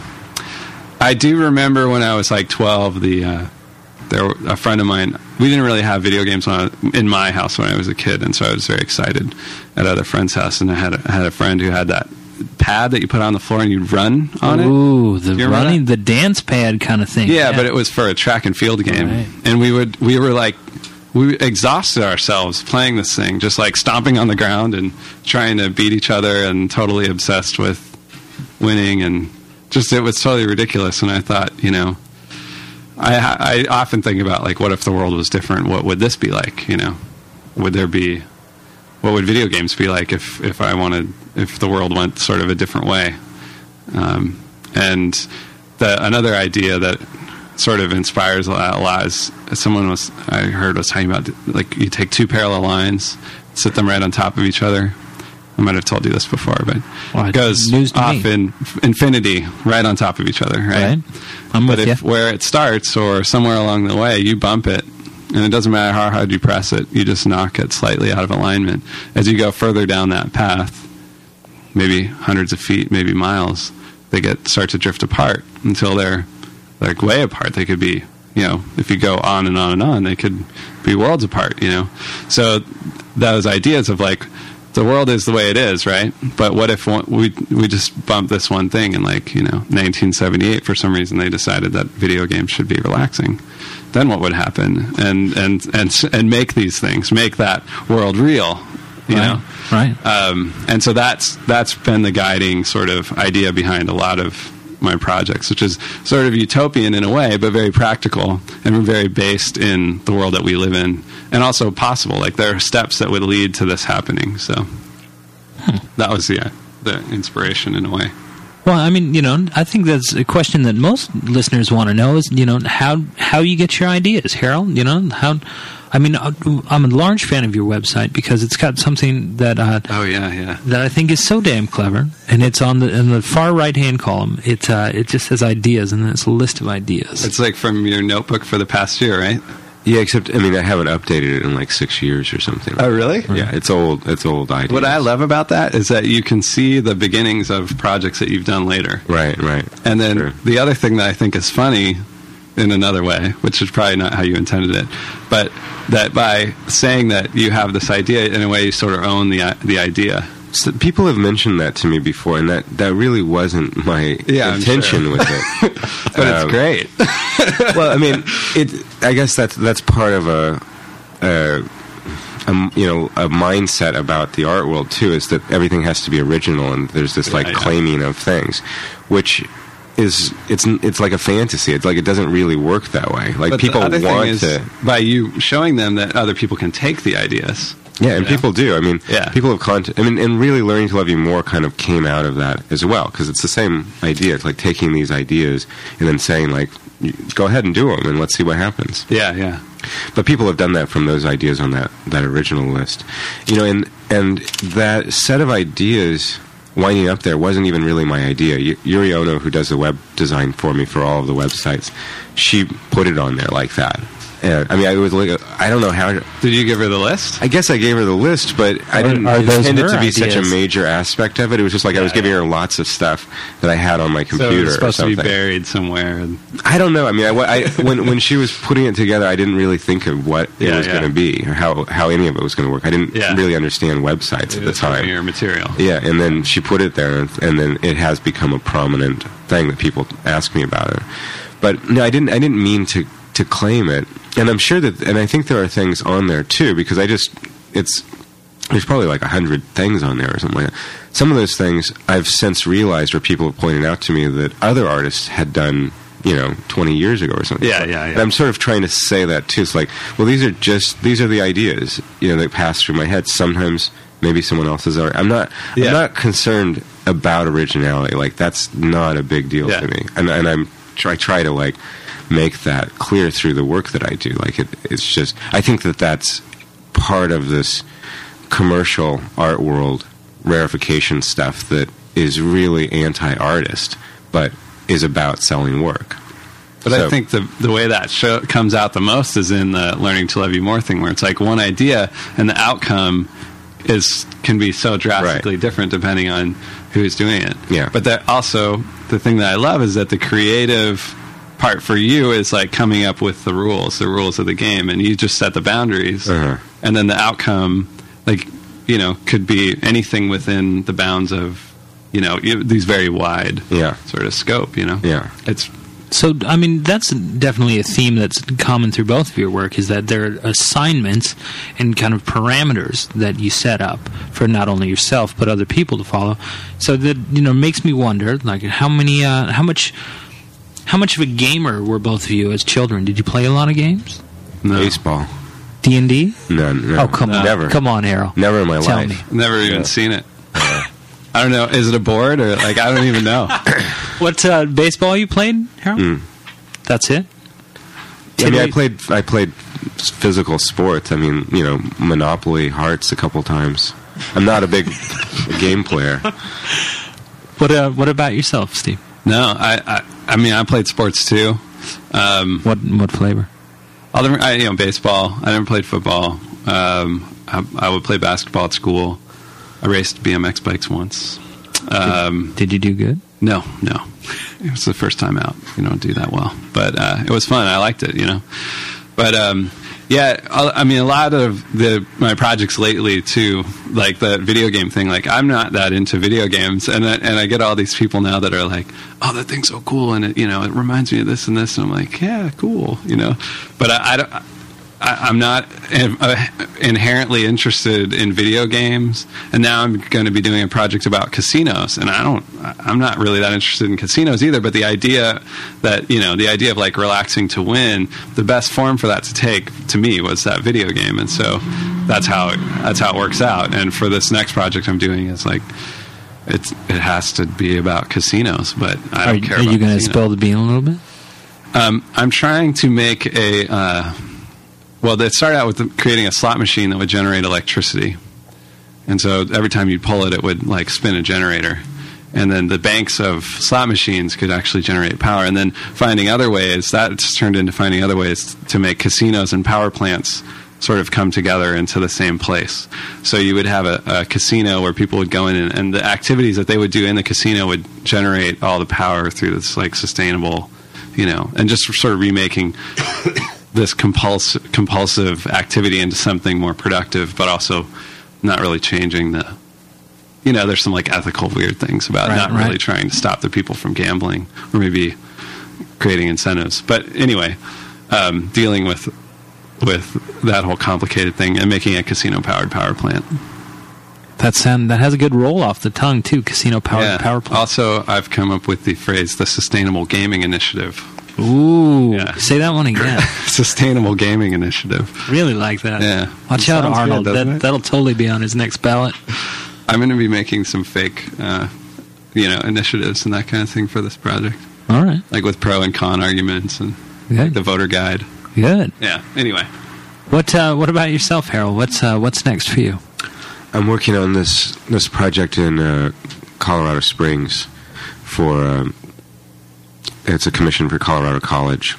I do remember when I was like twelve, the uh, there were, a friend of mine, we didn't really have video games when I, in my house when I was a kid. And so I was very excited at other friends' house. And I had a, I had a friend who had that pad that you put on the floor and you run on it. Ooh, the You remember running, that? the dance pad kind of thing. Yeah, but it was for a track and field game, Right. and we would we were like we exhausted ourselves playing this thing, just like stomping on the ground and trying to beat each other, and totally obsessed with winning, and just it was totally ridiculous. And I thought, you know, I, I often think about, like, what if the world was different? What would this be like? You know, would there be, what would video games be like if, if I wanted, if the world went sort of a different way? Um, and the, another idea that sort of inspires a lot, a lot is someone was, I heard was talking about, like, you take two parallel lines, sit them right on top of each other. I might have told you this before, but well, it goes off me. in infinity right on top of each other, right? right. I'm but with if you. Where it starts or somewhere along the way, you bump it, and it doesn't matter how hard you press it, you just knock it slightly out of alignment. As you go further down that path, maybe hundreds of feet, maybe miles, they get start to drift apart until they're like way apart. They could be, you know, if you go on and on and on, they could be worlds apart, you know. So those ideas of, like, the world is the way it is, right? But what if one, we we just bump this one thing in, like, you know, nineteen seventy-eight, for some reason they decided that video games should be relaxing? Then what would happen? And and and and make these things, make that world real, you right. know? Right. Um, and so that's that's been the guiding sort of idea behind a lot of my projects, which is sort of utopian in a way, but very practical and very based in the world that we live in, and also possible. Like, there are steps that would lead to this happening. So hmm. that was the the inspiration in a way. Well, I mean, you know, I think that's a question that most listeners want to know is, you know, how how you get your ideas, Harold. You know, how. I mean, I'm a large fan of your website because it's got something that uh, oh yeah yeah that I think is so damn clever, and it's on the in the far right hand column. It uh, it just says ideas, and then it's a list of ideas. It's like from your notebook for the past year, right? Yeah, except I mean, I haven't updated it in like six years or something. Oh, really? Yeah, it's old. It's old ideas. What I love about that is that you can see the beginnings of projects that you've done later. Right, right. And then Sure. the other thing that I think is funny, in another way, which is probably not how you intended it, but that by saying that you have this idea, in a way you sort of own the the idea. So people have mentioned that to me before, and that, that really wasn't my yeah, intention sure. with it. But um, it's great. Well, I mean, it. I guess that's that's part of a, a, a, you know, a mindset about the art world too. Is that everything has to be original, and there's this like yeah, yeah. claiming of things, which is it's it's like a fantasy. It's like it doesn't really work that way. Like But people the other want thing is, to. by you showing them that other people can take the ideas. Yeah, and you know? people do. I mean, Yeah. people have content. I mean, and really learning to love you more kind of came out of that as well, because it's the same idea. It's like taking these ideas and then saying, like, you- go ahead and do them, and let's see what happens. Yeah, yeah. But people have done that from those ideas on that, that original list, you know, and and that set of ideas winding up there wasn't even really my idea. Y- Yuri Ono, who does the web design for me for all of the websites, she put it on there like that. Uh, I mean, I was like, I don't know how. Did you give her the list? I guess I gave her the list, but I Are- didn't are those intend it her to be such a ideas? major aspect of it. It was just like I was Yeah, giving yeah. her lots of stuff that I had on my So computer it's or supposed to something. be buried somewhere. And I don't know. I mean, I, I, when when she was putting it together, I didn't really think of what it Yeah, was yeah. going to be or how how any of it was going to work. I didn't Yeah. really understand websites at the It's from time. your material. Yeah, and then she put it there, and, and then it has become a prominent thing that people ask me about it. But no, I didn't. I didn't mean to to claim it, and I'm sure that, and I think there are things on there too, because I just it's there's probably like a hundred things on there or something like that. Some of those things I've since realized, or people have pointed out to me that other artists had done, you know, twenty years ago or something. Yeah, yeah, yeah. And I'm sort of trying to say that too. It's like, well, these are just these are the ideas, you know, that pass through my head. Sometimes maybe someone else's art. I'm not. Yeah. I'm not concerned about originality. Like that's not a big deal Yeah. to me. And and I'm I try to like make that clear through the work that I do. Like it, it's just I think that that's part of this commercial art world rarefication stuff that is really anti-artist, but is about selling work. But So- I think the the way that show comes out the most is in the Learning to Love You More thing, where it's like one idea and the outcome is can be so drastically Right. different depending on who's doing it. Yeah. But that also, the thing that I love is that the creative part for you is like coming up with the rules, the rules of the game, and you just set the boundaries, Uh-huh. and then the outcome, like, you know, could be anything within the bounds of, you know, you, these very wide Yeah. sort of scope, you know? Yeah. It's So, I mean, that's definitely a theme that's common through both of your work, is that there are assignments and kind of parameters that you set up for not only yourself, but other people to follow. So that, you know, makes me wonder, like, how many, uh, how much, How much of a gamer were both of you as children? Did you play a lot of games? No. Baseball. D and D? No, no. Oh, come on. Never. Come on, Harold. Never in my Tell life. me. Never even Yeah. seen it. I don't know. Is it a board or like I don't even know. What uh, baseball you played, Harold? Mm. That's it? I mean, I played. I played physical sports. I mean, you know, Monopoly, Hearts a couple times. I'm not a big game player. What uh, What about yourself, Steve? No, I, I I mean I played sports too. Um, What What flavor? other I, you know baseball. I never played football. Um, I, I would play basketball at school. I raced B M X bikes once. Um, Did you do good? No, no. It was the first time out. You don't do that well. But uh, it was fun. I liked it, you know. But, um, yeah, I mean, a lot of the my projects lately, too, like the video game thing, like, I'm not that into video games. And I, and I get all these people now that are like, oh, that thing's so cool. And, it, you know, it reminds me of this and this. And I'm like, yeah, cool, you know. But I, I don't... I, I'm not uh, inherently interested in video games, and now I'm going to be doing a project about casinos, and I don't, I'm not really that interested in casinos either, but the idea that, you know, the idea of like relaxing to win, the best form for that to take, to me, was that video game, and so that's how it, that's how it works out, and for this next project I'm doing, is like, it's, it has to be about casinos, but I don't are, care Are about you going to casinos. spill the bean a little bit? Um, I'm trying to make a... Uh, Well, they started out with the, creating a slot machine that would generate electricity. And so every time you pull it, it would like spin a generator. And then the banks of slot machines could actually generate power. And then finding other ways, that's turned into finding other ways to make casinos and power plants sort of come together into the same place. So you would have a, a casino where people would go in, and, and the activities that they would do in the casino would generate all the power through this like sustainable, you know, and just sort of remaking this compuls- compulsive activity into something more productive, but also not really changing the, you know, there's some like ethical weird things about Right, not right. really trying to stop the people from gambling, or maybe creating incentives. But anyway, um, dealing with with that whole complicated thing and making a casino-powered power plant. That sound that has a good roll off the tongue too. Casino powered Yeah. power plant. Also, I've come up with the phrase the Sustainable Gaming Initiative. Ooh, Yeah. say that one again. Sustainable Gaming Initiative. Really like that. Yeah. Watch It out, sounds good, Arnold. doesn't that it? that'll totally be on his next ballot. I'm going to be making some fake, uh, you know, initiatives and that kind of thing for this project, All right. like with pro and con arguments and Good. like the voter guide. Good. Yeah. Anyway, What uh, What about yourself, Harold? What's uh, What's next for you? I'm working on this this project in uh, Colorado Springs for um, it's a commission for Colorado College,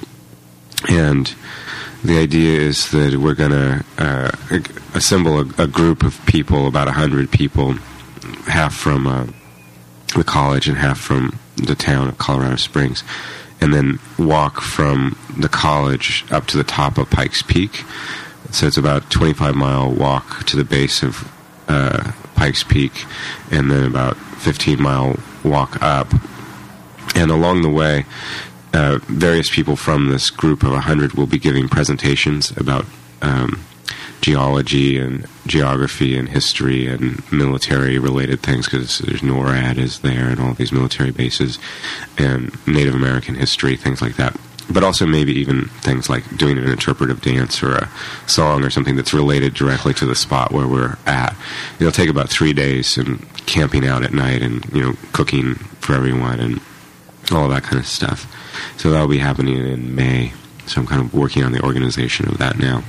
and the idea is that we're going to uh, assemble a, a group of people, about a hundred people, half from uh, the college and half from the town of Colorado Springs, and then walk from the college up to the top of Pikes Peak. So it's about a twenty-five mile walk to the base of uh, Pikes Peak, and then about fifteen mile walk up. And along the way, uh, various people from this group of one hundred will be giving presentations about um, geology and geography and history and military-related things, because there's NORAD is there and all these military bases, and Native American history, things like that. But also maybe even things like doing an interpretive dance or a song or something that's related directly to the spot where we're at. It'll take about three days and camping out at night and, you know, cooking for everyone and all of that kind of stuff. So that'll be happening in May. So I'm kind of working on the organization of that now.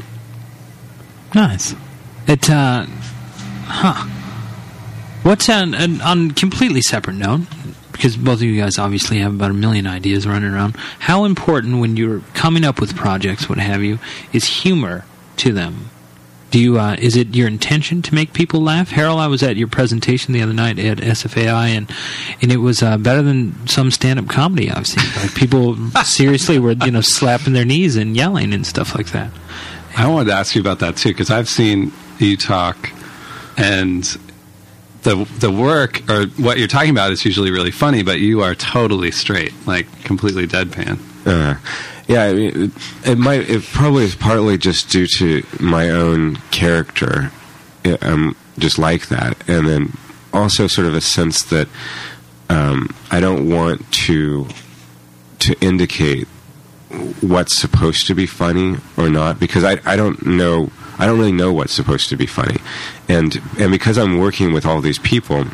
Nice. It, uh, huh. What's on, on, on completely separate note, because both of you guys obviously have about a million ideas running around, how important when you're coming up with projects, what have you, is humor to them? Do you, uh, is it your intention to make people laugh? Harold, I was at your presentation the other night at S F A I, and and it was uh, better than some stand-up comedy I've seen. Like people seriously were, you know, slapping their knees and yelling and stuff like that. I wanted to ask you about that too, because I've seen you talk, and the the work or what you're talking about is usually really funny, but you are totally straight, like completely deadpan. Uh, yeah, I mean, it, it might. It probably is partly just due to my own character. I'm just like that, and then also sort of a sense that um, I don't want to to indicate what's supposed to be funny or not, because I I don't know I don't really know what's supposed to be funny, and and because I'm working with all these people,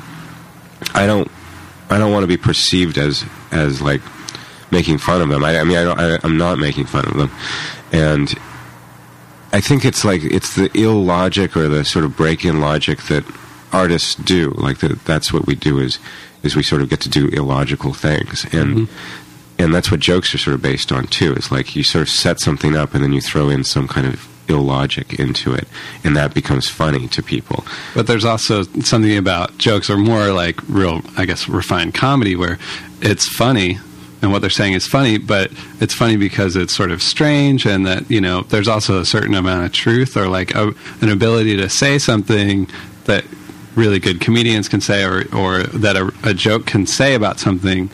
I don't I don't want to be perceived as as like making fun of them. I, I mean I, don't, I I'm not making fun of them, and I think it's like it's the illogic or the sort of break-in logic that artists do. Like that that's what we do is is we sort of get to do illogical things, and. Mm-hmm. And that's what jokes are sort of based on, too. It's like you sort of set something up and then you throw in some kind of illogic into it, and that becomes funny to people. But there's also something about jokes are more like real, I guess, refined comedy where it's funny, and what they're saying is funny, but it's funny because it's sort of strange, and that, you know, there's also a certain amount of truth or like a, an ability to say something that really good comedians can say, or, or that a, a joke can say about something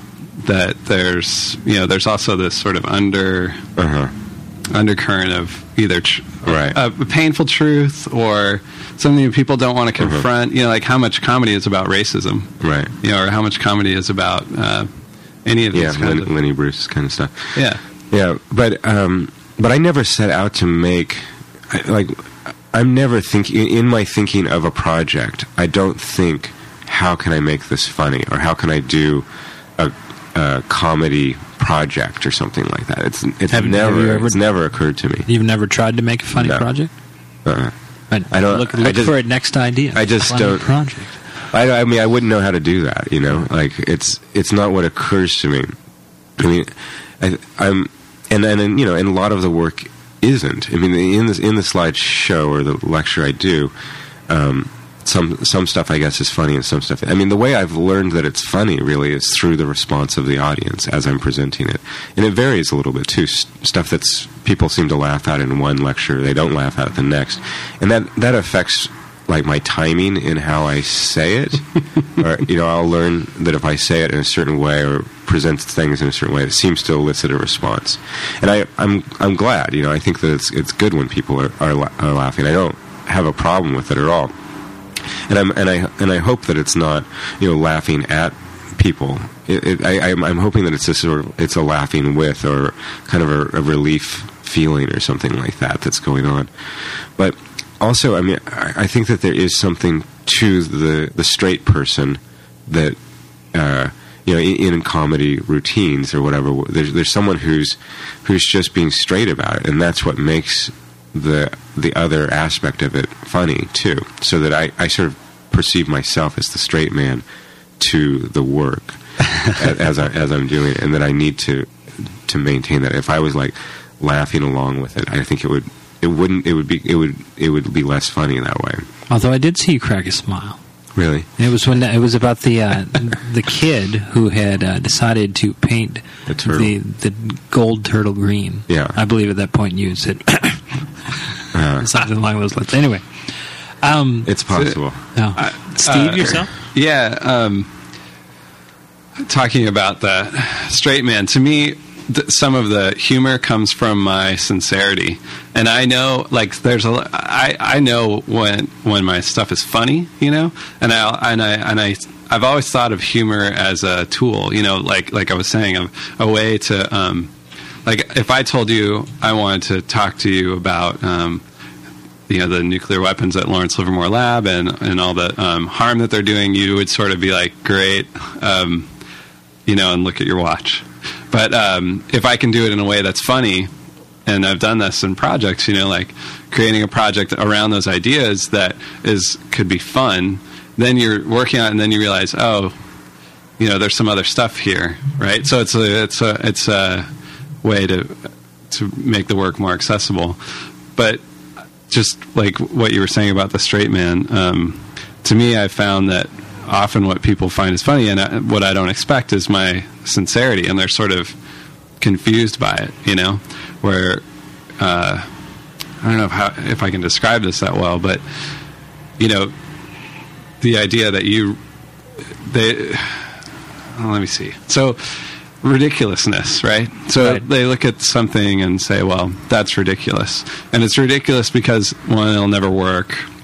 that there's, you know, there's also this sort of under uh-huh. undercurrent of either tr- right. a, a painful truth or something that people don't want to confront. Uh-huh. You know, like how much comedy is about racism, right? You know, or how much comedy is about uh, any of these yeah, kinds Lenny, of Lenny Bruce kind of stuff. Yeah, yeah, but um, but I never set out to make like I'm never thinking in my thinking of a project. I don't think how can I make this funny or how can I do a a comedy project or something like that. It's it's have, never have ever, it's never occurred to me. You've never tried to make a funny no. project? Uh-uh. I, I don't. Look, look I just, for a next idea. I just funny don't. Project. I, I mean, I wouldn't know how to do that. You know, like it's it's not what occurs to me. I mean, I, I'm and then you know, and a lot of the work isn't. I mean, in this in the slideshow or the lecture I do. Um, Some some stuff, I guess, is funny, and some stuff... I mean, the way I've learned that it's funny, really, is through the response of the audience as I'm presenting it. And it varies a little bit, too. S- stuff that's... People seem to laugh at in one lecture, they don't laugh at it the next. And that, that affects, like, my timing in how I say it. Or, you know, I'll learn that if I say it in a certain way or present things in a certain way, it seems to elicit a response. And I, I'm I'm glad, you know, I think that it's it's good when people are, are, la- are laughing. I don't have a problem with it at all. And I'm and I and I hope that it's not, you know, laughing at people. It, it, I, I'm, I'm hoping that it's a sort of it's a laughing with or kind of a, a relief feeling or something like that that's going on. But also, I mean, I, I think that there is something to the the straight person that uh, you know in, in comedy routines or whatever. There's there's someone who's who's just being straight about it, and that's what makes the the other aspect of it funny too, so that I, I sort of perceive myself as the straight man to the work as, as I as I'm doing it, and that I need to to maintain that. If I was like laughing along with it, I think it would it wouldn't it would be it would it would be less funny that way. Although I did see you crack a smile. Really? It was when it was about the uh, the kid who had uh, decided to paint the, turtle. the the gold turtle green. Yeah, I believe at that point you said uh, something along those lines. Anyway, um, it's possible. No. Uh, Steve, uh, yourself? Yeah. Um, talking about the straight man, to me, th- some of the humor comes from my sincerity, and I know, like, there's a, I, I know when when my stuff is funny, you know, and I and I and I I've always thought of humor as a tool, you know, like like I was saying, a, a way to, um, like, if I told you I wanted to talk to you about, um, you know, the nuclear weapons at Lawrence Livermore Lab and and all the um, harm that they're doing, you would sort of be like, great, um, you know, and look at your watch. But um, if I can do it in a way that's funny, and I've done this in projects, you know, like creating a project around those ideas that is could be fun, then you're working on it, and then you realize, oh, you know, there's some other stuff here, right? So it's a it's a it's a way to to make the work more accessible. But just like what you were saying about the straight man, um, to me, I found that often what people find is funny, and I, what I don't expect is my sincerity, and they're sort of confused by it, you know, where uh, I don't know if, how, if I can describe this that well, but, you know, the idea that you, they, well, let me see. So, ridiculousness, right? So right. They look at something and say, well, that's ridiculous. And it's ridiculous because, one, it'll never work,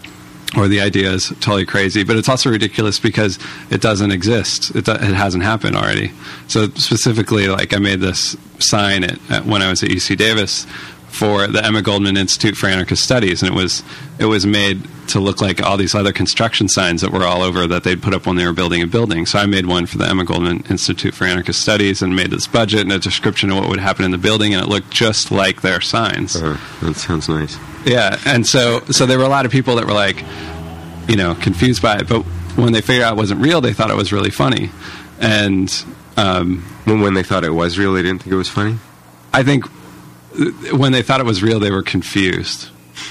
or the idea is totally crazy, but it's also ridiculous because it doesn't exist. It, do, it hasn't happened already. So specifically, like I made this sign at, at when I was at U C Davis for the Emma Goldman Institute for Anarchist Studies, and it was it was made to look like all these other construction signs that were all over that they'd put up when they were building a building. So I made one for the Emma Goldman Institute for Anarchist Studies and made this budget and a description of what would happen in the building, and it looked just like their signs. Uh, that sounds nice. Yeah, and so so there were a lot of people that were like, you know, confused by it, but when they figured out it wasn't real, they thought it was really funny. And um, when, when they thought it was real, they didn't think it was funny? I think when they thought it was real, they were confused.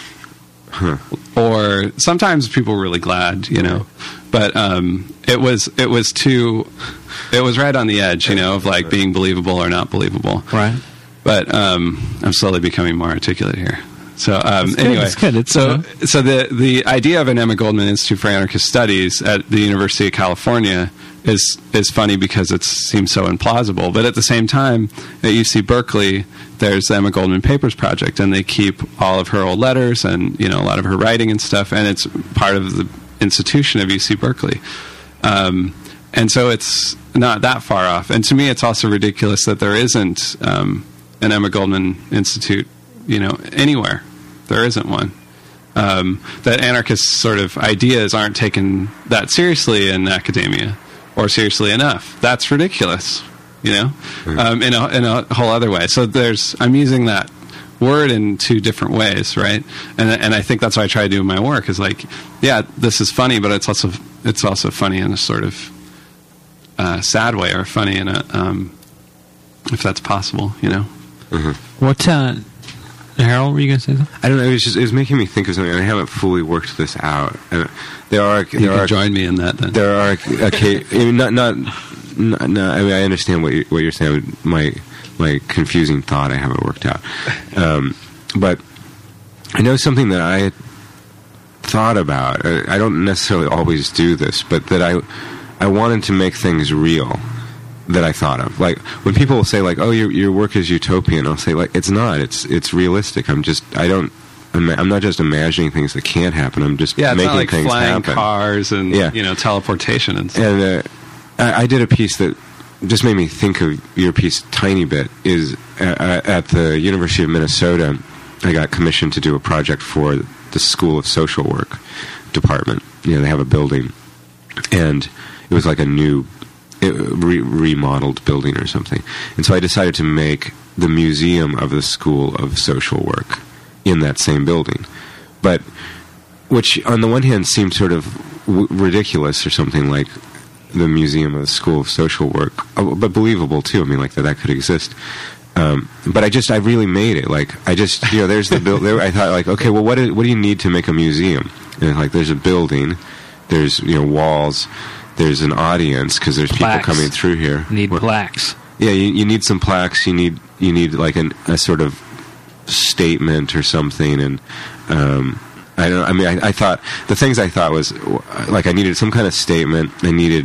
Huh. Or sometimes people were really glad, you know. But um, it was it was too, it was right on the edge, you know, of like being believable or not believable. Right. But um, I'm slowly becoming more articulate here. So um, good, anyway, it's good. It's, so uh, so the the idea of an Emma Goldman Institute for Anarchist Studies at the University of California is is funny because it seems so implausible. But at the same time, at U C Berkeley, there's the Emma Goldman Papers Project, and they keep all of her old letters and, you know, a lot of her writing and stuff, and it's part of the institution of U C Berkeley. Um, and so it's not that far off. And to me, it's also ridiculous that there isn't um, an Emma Goldman Institute, you know, anywhere. There isn't one. Um, that anarchist sort of ideas aren't taken that seriously in academia, or seriously enough. That's ridiculous, you know, mm-hmm. um, in, a, in a whole other way. So there's, I'm using that word in two different ways, right? And and I think that's what I try to do in my work, is like, yeah, this is funny, but it's also it's also funny in a sort of uh, sad way, or funny in a, um, if that's possible, you know. Mm-hmm. What, uh, Harold, were you going to say something? I don't know. It was just it was making me think of something, and I haven't fully worked this out. And there are you there can are join me in that. Then there are okay. I mean, not not. No, no, I mean, I understand what, you, what you're saying. My my confusing thought I haven't worked out. Um, but I know something that I thought about. I, I don't necessarily always do this, but that I I wanted to make things real that I thought of. Like when people will say, like, "Oh, your your work is utopian," I'll say, like, it's not. It's it's realistic. I'm just I don't. I'm, I'm not just imagining things that can't happen. I'm just yeah, it's making not like things flying happen. Cars and yeah. you know, teleportation and stuff. And uh, I, I did a piece that just made me think of your piece a tiny bit. Is uh, at the University of Minnesota, I got commissioned to do a project for the School of Social Work department. You know, they have a building, and it was like a new it, re- remodeled building or something. And so I decided to make the museum of the School of Social Work in that same building, but which on the one hand seemed sort of w- ridiculous or something, like the Museum of the School of Social Work, but believable too. I mean, like that that could exist. Um, but I just I really made it. Like I just you know there's the build. There, I thought like okay, well what is, what do you need to make a museum? And like there's a building, there's you know walls, there's an audience because there's plaques. people coming through here. Need what, plaques. Yeah, you, you need some plaques. You need you need like an, a sort of statement or something. And um, I don't. I mean, I, I thought the things I thought was like I needed some kind of statement. I needed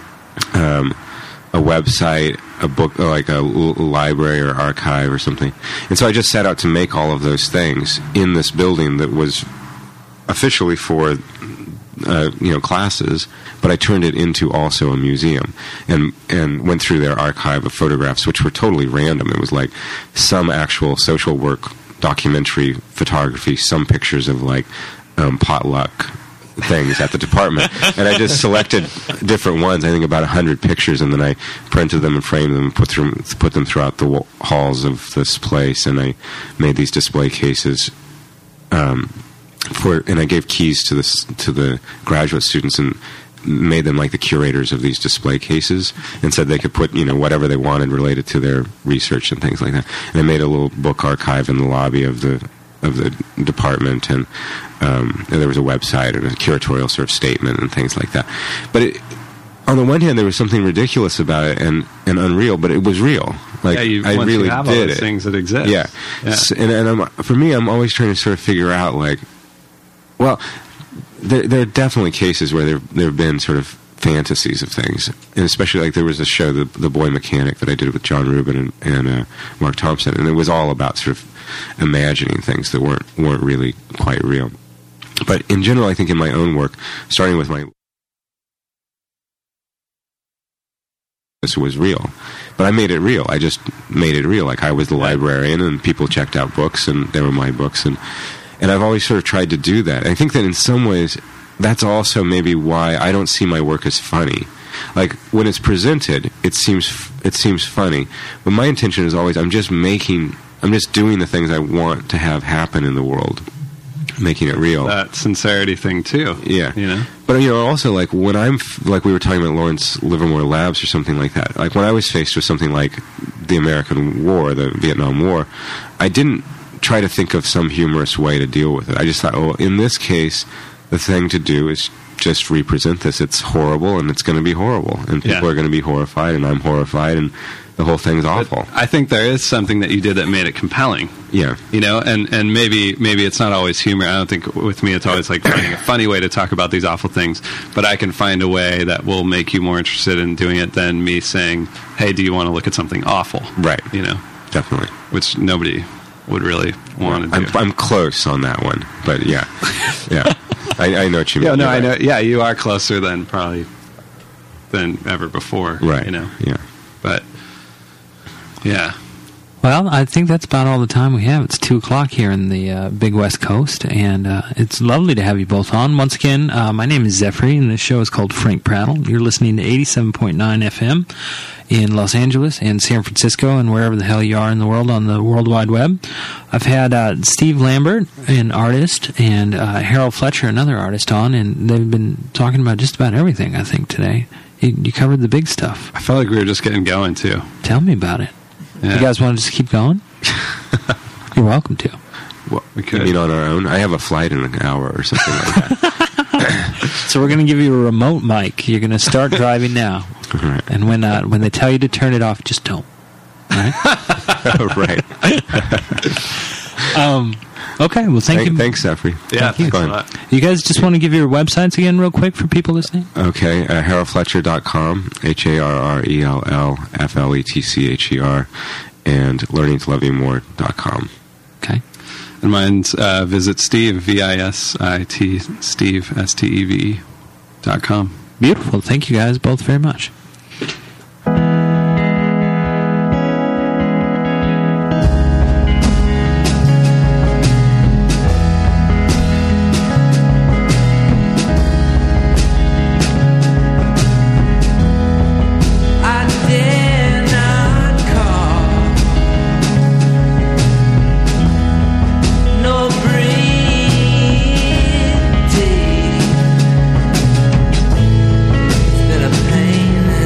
um, a website, a book, like a l- library or archive or something. And so I just set out to make all of those things in this building that was officially for uh, you know classes, but I turned it into also a museum, and and went through their archive of photographs, which were totally random. It was like some actual social work documentary photography, some pictures of like um, potluck things at the department, and I just selected different ones. I think about a hundred pictures, and then I printed them and framed them, and put them put them throughout the halls of this place, and I made these display cases. Um, For, and I gave keys to this to the graduate students and made them like the curators of these display cases, and said they could put you know whatever they wanted related to their research and things like that. And I made a little book archive in the lobby of the of the department, and, um, and there was a website and a curatorial sort of statement and things like that. But it, on the one hand, there was something ridiculous about it and, and unreal, but it was real. Like yeah, you, I once really you have did all those it. things that exist. Yeah, yeah. S- and, and I'm, for me, I'm always trying to sort of figure out like. Well, there, there are definitely cases where there there have been sort of fantasies of things, and especially like there was a show, the the Boy Mechanic, that I did with John Rubin and, and uh, Mark Thompson, and it was all about sort of imagining things that weren't weren't really quite real. But in general, I think in my own work, starting with my this was real, but I made it real. I just made it real. Like I was the librarian, and people checked out books, and they were my books, and and I've always sort of tried to do that. I think that in some ways, that's also maybe why I don't see my work as funny. Like when it's presented, it seems it seems funny, but my intention is always I'm just making, I'm just doing the things I want to have happen in the world, making it real. That sincerity thing too. Yeah, you know. But you know, also like when I'm like we were talking about Lawrence Livermore Labs or something like that. Like when I was faced with something like the American War, the Vietnam War, I didn't try to think of some humorous way to deal with it. I just thought, oh, in this case, the thing to do is just represent this. It's horrible, and it's going to be horrible, and people yeah. are going to be horrified, and I'm horrified, and the whole thing's awful. But I think there is something that you did that made it compelling. Yeah, you know, and and maybe maybe it's not always humor. I don't think with me it's always like finding a funny way to talk about these awful things. But I can find a way that will make you more interested in doing it than me saying, "Hey, do you want to look at something awful?" Right. You know, definitely. Which nobody would really want yeah, to do. I'm, I'm close on that one, but yeah, yeah. I, I know what you mean. Yeah, no, You're I know. right. Yeah, you are closer than probably than ever before. Right. You know. Yeah. But yeah. Well, I think that's about all the time we have. It's two o'clock here in the uh, Big West Coast, and uh, it's lovely to have you both on. Once again, uh, my name is Zephyr, and this show is called Frank Prattle. You're listening to eighty-seven point nine F M in Los Angeles and San Francisco and wherever the hell you are in the world on the World Wide Web. I've had uh, Steve Lambert, an artist, and uh, Harold Fletcher, another artist, on, and they've been talking about just about everything, I think, today. You, you covered the big stuff. I felt like we were just getting going, too. Tell me about it. Yeah. You guys want to just keep going? You're welcome to. Well, we could. You mean on our own? I have a flight in an hour or something like that. So we're going to give you a remote mic. You're going to start driving now. Right. And when uh, when they tell you to turn it off, just don't. Right? Right. um, okay, well, thank, Thank, you. Thanks, Zephyr. Yeah, Thank you. thanks a Go lot. ahead. You guys just want to give your websites again real quick for people listening? Okay, uh, harold fletcher dot com, H A R R E L L F L E T C H E R, and learning to love you more dot com. Okay. And mine's uh, visit Steve, V I S I T, Steve, S T E V E, dot com. Beautiful. Thank you guys both very much. It's been a pain.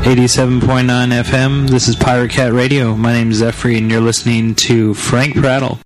eighty-seven point nine F M. This is Pirate Cat Radio. My name is Zephyr, and you're listening to Frank Prattle.